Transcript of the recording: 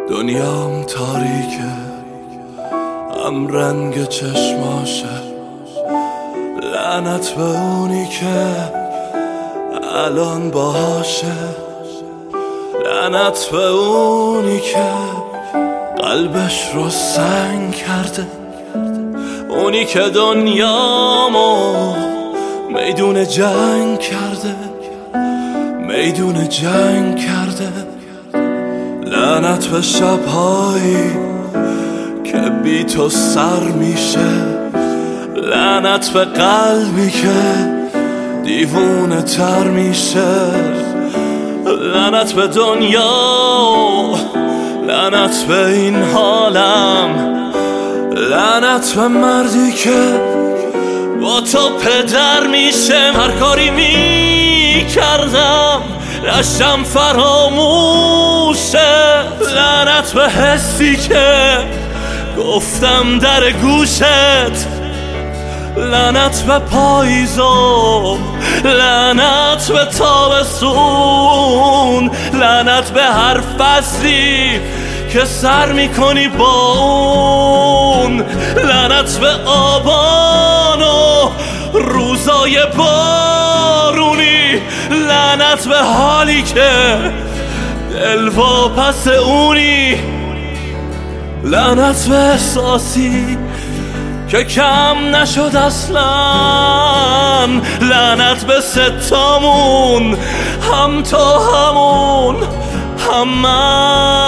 دنیام تاریکه، هم رنگ چشماشه. لعنت به اونی که الان باهاشه. لعنت به اونی که قلبش رو سنگ کرده. اونی که دنیامو میدون جنگ کرده، میدون جنگ کرده. لعنت به شبهایی که بی تو سر میشه. لعنت به قلبی که دیوونه تر میشه. لعنت به دنیا، لعنت به این حالم. لعنت به مردی که با تو پدر میشه. هر کاری میکردم رشتم فراموشه. لعنت به حسی که گفتم در گوشت. لعنت به پاییزو، لعنت به تابستون. لعنت به هر فصلی که سر میکنی با اون. لعنت به آبان و روزای بارونی. لعنت به حالی که دل واپس اونی. لعنت به احساسی که کم نشد اصلا. لعنت به ستامون، هم تو همون هم من.